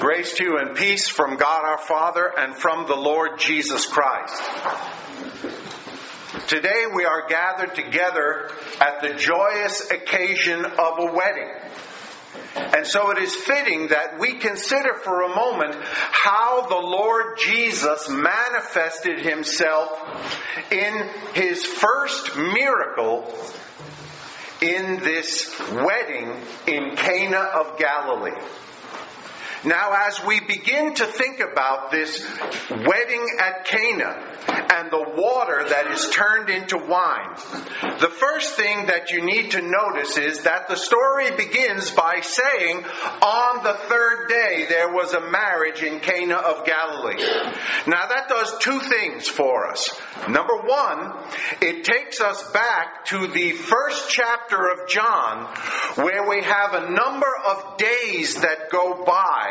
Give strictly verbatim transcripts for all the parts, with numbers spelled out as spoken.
Grace to you and peace from God our Father and from the Lord Jesus Christ. Today we are gathered together at the joyous occasion of a wedding. And so it is fitting that we consider for a moment how the Lord Jesus manifested himself in his first miracle in this wedding in Cana of Galilee. Now, as we begin to think about this wedding at Cana and the water that is turned into wine, the first thing that you need to notice is that the story begins by saying, on the third day there was a marriage in Cana of Galilee. Now, that does two things for us. Number one, it takes us back to the first chapter of John, where we have a number of days that go by,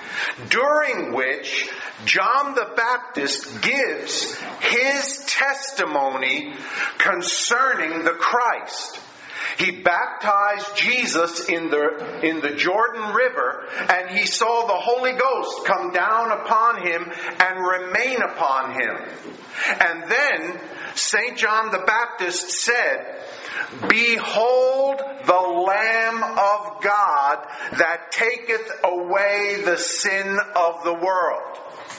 during which John the Baptist gives his testimony concerning the Christ. He baptized Jesus in the in the Jordan River, and he saw the Holy Ghost come down upon him and remain upon him. And then Saint John the Baptist said, "Behold the Lamb of God that taketh away the sin of the world."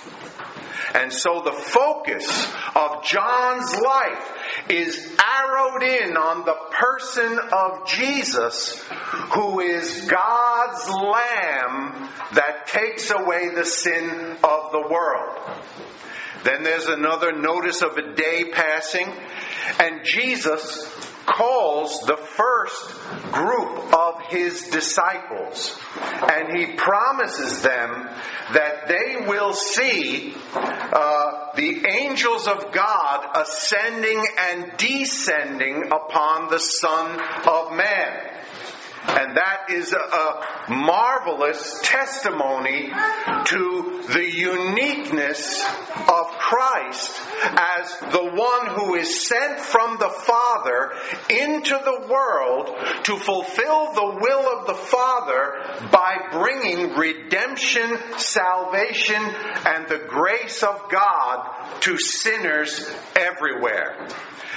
And so the focus of John's life is arrowed in on the person of Jesus, who is God's Lamb that takes away the sin of the world. Then there's another notice of a day passing, and Jesus calls the first group of his disciples, and he promises them that they will see uh, the angels of God ascending and descending upon the Son of Man. And that is a, a marvelous testimony to the uniqueness of Christ as the one who is sent from the Father into the world to fulfill the will of the Father by bringing redemption, salvation, and the grace of God to sinners everywhere.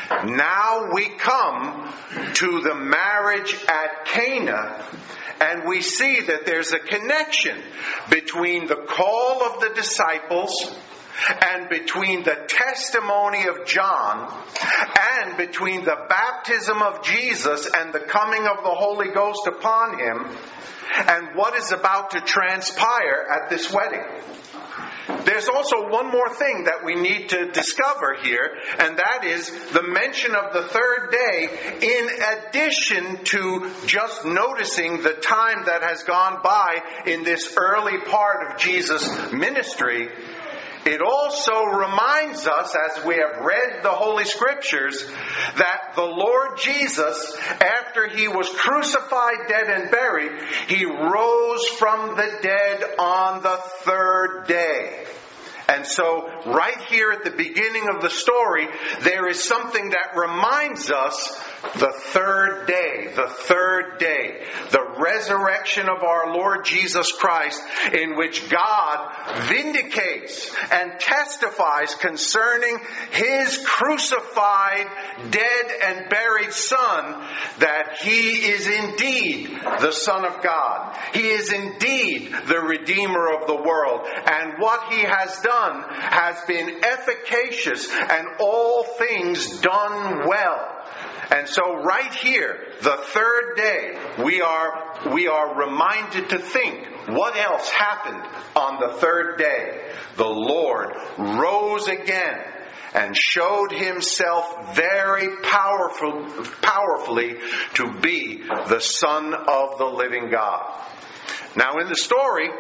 Now we come to the marriage at Cana, and we see that there's a connection between the call of the disciples and between the testimony of John and between the baptism of Jesus and the coming of the Holy Ghost upon him and what is about to transpire at this wedding. There's also one more thing that we need to discover here, and that is the mention of the third day in addition to just noticing the time that has gone by in this early part of Jesus' ministry. It also reminds us, as we have read the Holy Scriptures, that the Lord Jesus, after he was crucified, dead, and buried, he rose from the dead on the third day. And so, right here at the beginning of the story, there is something that reminds us the third day, the third day, the resurrection of our Lord Jesus Christ, in which God vindicates and testifies concerning his crucified, dead, and buried Son, that he is indeed the Son of God. He is indeed the Redeemer of the world. And what he has done has been efficacious and all things done well. And so right here, the third day, we are we are reminded to think, what else happened on the third day? The Lord rose again and showed himself very powerful, powerfully to be the Son of the living God. Now in the story,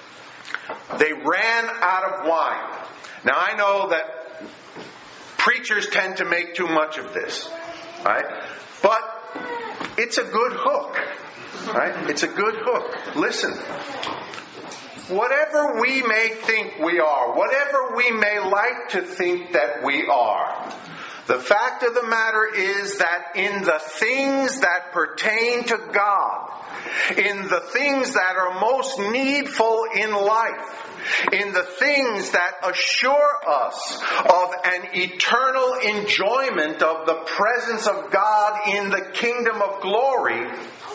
they ran out of wine. Now I know that preachers tend to make too much of this, right? But it's a good hook, right? It's a good hook. Listen, whatever we may think we are, whatever we may like to think that we are, The fact of the matter is that in the things that pertain to God, in the things that are most needful in life, in the things that assure us of an eternal enjoyment of the presence of God in the kingdom of glory,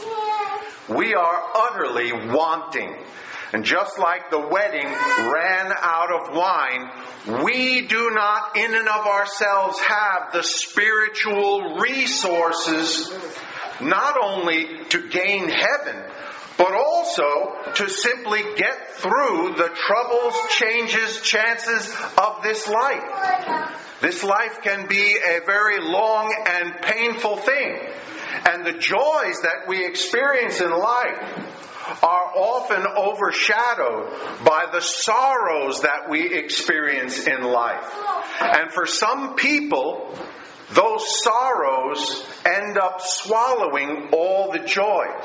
we are utterly wanting. And just like the wedding ran out of wine, we do not in and of ourselves have the spiritual resources not only to gain heaven, but also to simply get through the troubles, changes, chances of this life. This life can be a very long and painful thing. And the joys that we experience in life are often overshadowed by the sorrows that we experience in life. And for some people, those sorrows end up swallowing all the joys.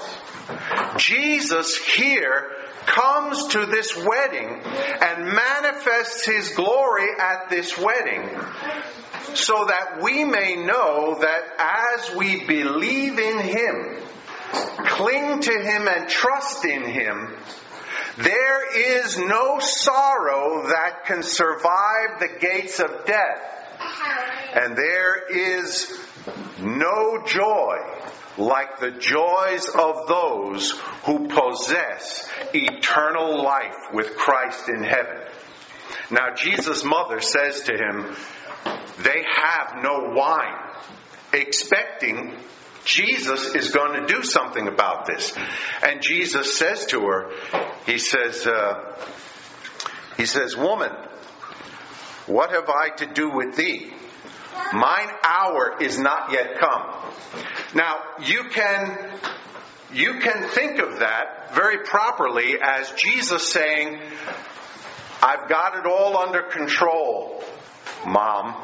Jesus here comes to this wedding and manifests His glory at this wedding, so that we may know that as we believe in Him, cling to Him and trust in Him, there is no sorrow that can survive the gates of death. And there is no joy like the joys of those who possess eternal life with Christ in heaven. Now Jesus' mother says to him, "They have no wine," expecting Jesus is going to do something about this. And Jesus says to her, he says, uh, he says, "Woman, what have I to do with thee? Mine hour is not yet come." Now, you can, you can think of that very properly as Jesus saying, "I've got it all under control, Mom.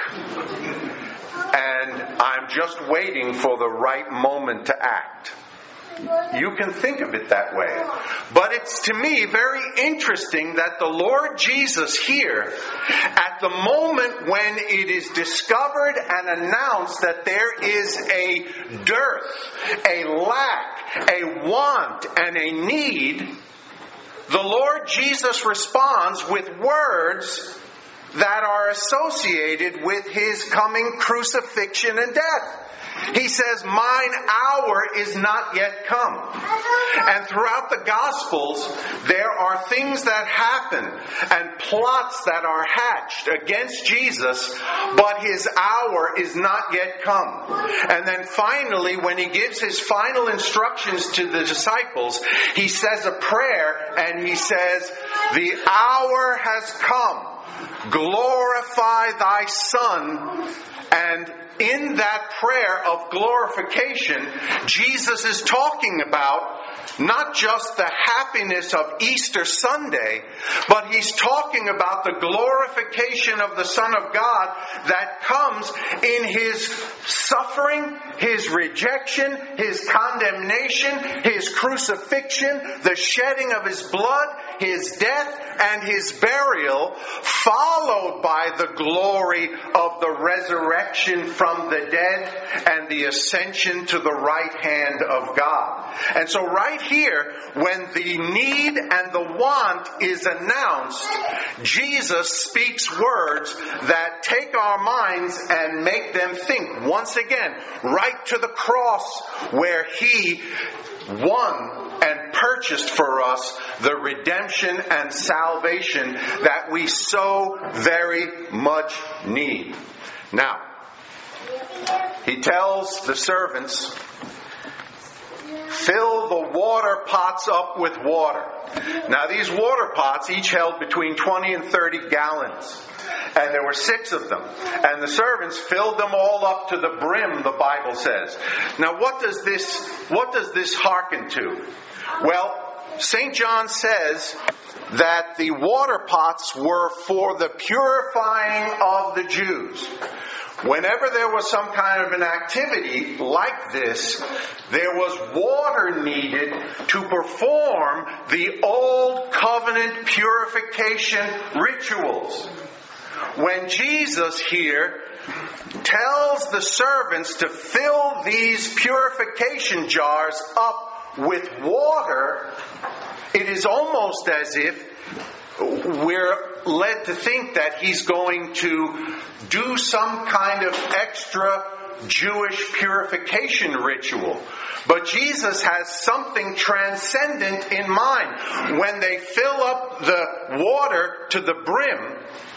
And I'm just waiting for the right moment to act." You can think of it that way. But it's to me very interesting that the Lord Jesus here, at the moment when it is discovered and announced that there is a dearth, a lack, a want, and a need, the Lord Jesus responds with words that are associated with His coming crucifixion and death. He says, "Mine hour is not yet come." And throughout the Gospels, there are things that happen and plots that are hatched against Jesus, but His hour is not yet come. And then finally, when He gives His final instructions to the disciples, He says a prayer and He says, "The hour has come. Glorify Thy Son." And in that prayer of glorification, Jesus is talking about not just the happiness of Easter Sunday, but He's talking about the glorification of the Son of God that comes in His suffering, His rejection, His condemnation, His crucifixion, the shedding of His blood, His death, and His burial, followed by the glory of the resurrection from the dead and the ascension to the right hand of God. And so right here, when the need and the want is announced, Jesus speaks words that take our minds and make them think once again right to the cross, where He won and purchased for us the redemption and salvation that we so very much need. Now, He tells the servants, "Fill the water pots up with water." Now, these water pots each held between twenty and thirty gallons. And there were six of them. And the servants filled them all up to the brim, the Bible says. Now, what does this, what does this hearken to? Well, Saint John says that the water pots were for the purifying of the Jews. Whenever there was some kind of an activity like this, there was water needed to perform the old covenant purification rituals. When Jesus here tells the servants to fill these purification jars up with water, it is almost as if we're led to think that he's going to do some kind of extra Jewish purification ritual. But Jesus has something transcendent in mind. When they fill up the water to the brim,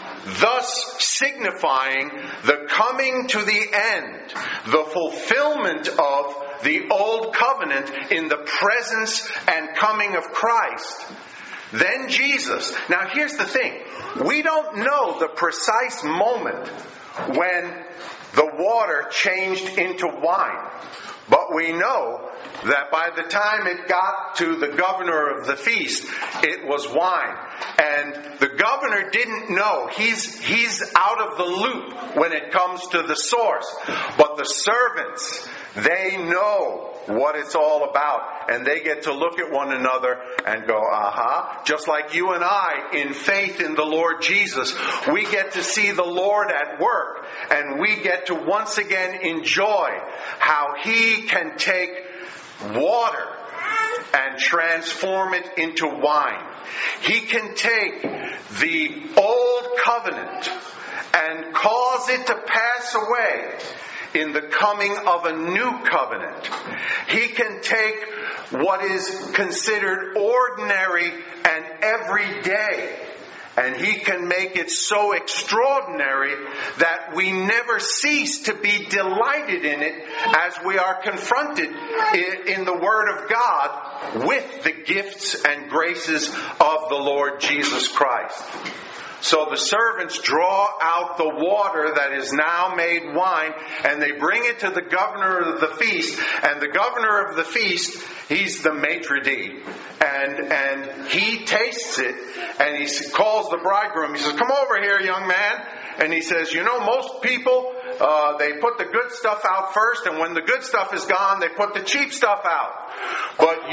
thus signifying the coming to the end, the fulfillment of the old covenant in the presence and coming of Christ, then Jesus. Now here's the thing. We don't know the precise moment when the water changed into wine. But we know that by the time it got to the governor of the feast, it was wine. And the governor didn't know. He's, he's out of the loop when it comes to the source. But the servants, they know what it's all about. And they get to look at one another and go, aha. Just like you and I, in faith in the Lord Jesus, we get to see the Lord at work. And we get to once again enjoy how He can take water and transform it into wine. He can take the old covenant and cause it to pass away in the coming of a new covenant. He can take what is considered ordinary and everyday, and He can make it so extraordinary that we never cease to be delighted in it as we are confronted in the Word of God with the gifts and graces of the Lord Jesus Christ. So the servants draw out the water that is now made wine, and they bring it to the governor of the feast. And the governor of the feast, he's the maitre d'. And, and he tastes it, and he calls the bridegroom. He says, "Come over here, young man." And he says, "You know, most people, uh, they put the good stuff out first, and when the good stuff is gone, they put the cheap stuff out. But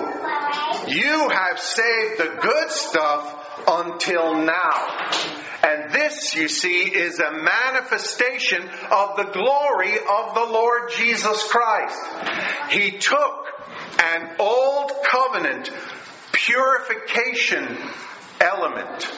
you, you have saved the good stuff until now." And this, you see, is a manifestation of the glory of the Lord Jesus Christ. He took an old covenant purification element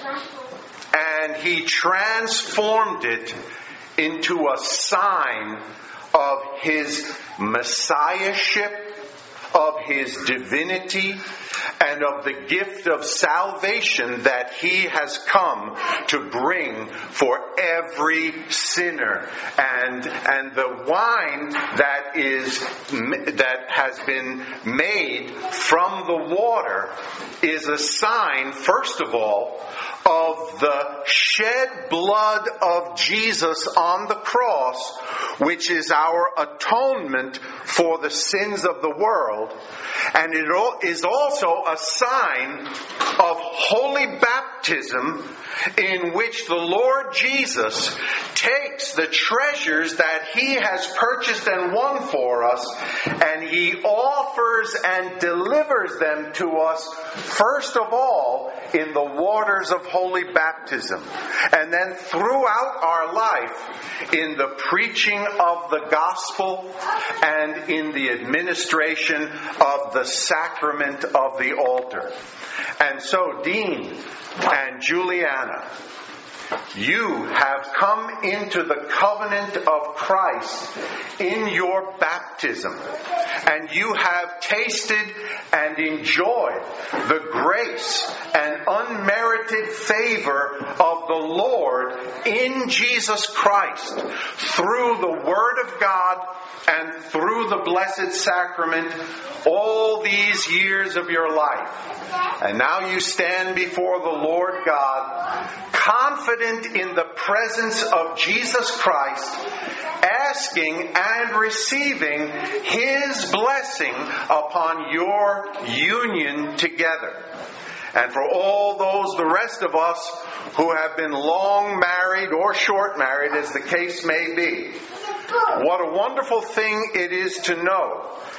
and He transformed it into a sign of His messiahship, of His divinity, and of the gift of salvation that He has come to bring for every sinner. And and the wine that is that has been made from the water is a sign, first of all, of the shed blood of Jesus on the cross, which is our atonement for the sins of the world. And it is also a sign of holy baptism, in which the Lord Jesus takes the treasures that He has purchased and won for us, and He offers and delivers them to us, first of all, in the waters of holy baptism, and then throughout our life in the preaching of the gospel and in the administration of the sacrament of the altar. And so, Dean and Juliana, you have come into the covenant of Christ in your baptism, and you have tasted and enjoyed the grace and unmerited favor of the Lord in Jesus Christ through the Word of God and through the Blessed Sacrament all these years of your life. And now you stand before the Lord God, confident in the presence of Jesus Christ, asking and receiving His blessing upon your union together. And for all those, the rest of us, who have been long married or short married, as the case may be, what a wonderful thing it is to know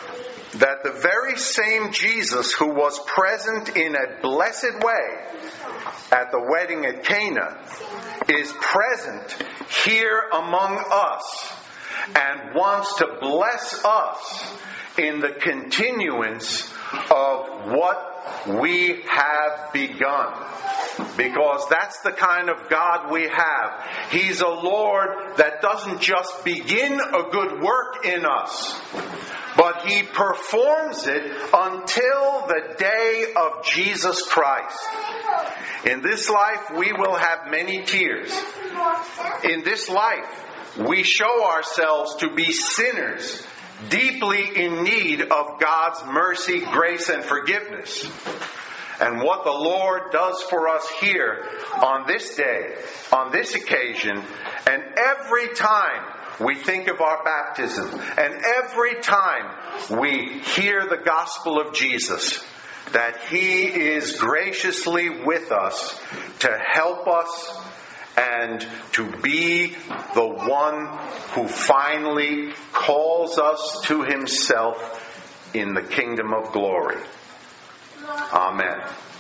that the very same Jesus who was present in a blessed way at the wedding at Cana is present here among us and wants to bless us in the continuance of what we have begun. Because that's the kind of God we have. He's a Lord that doesn't just begin a good work in us, but He performs it until the day of Jesus Christ. In this life, we will have many tears. In this life, we show ourselves to be sinners, deeply in need of God's mercy, grace, and forgiveness. And what the Lord does for us here on this day, on this occasion, and every time we think of our baptism, and every time we hear the gospel of Jesus, that He is graciously with us to help us and to be the one who finally calls us to Himself in the kingdom of glory. Amen.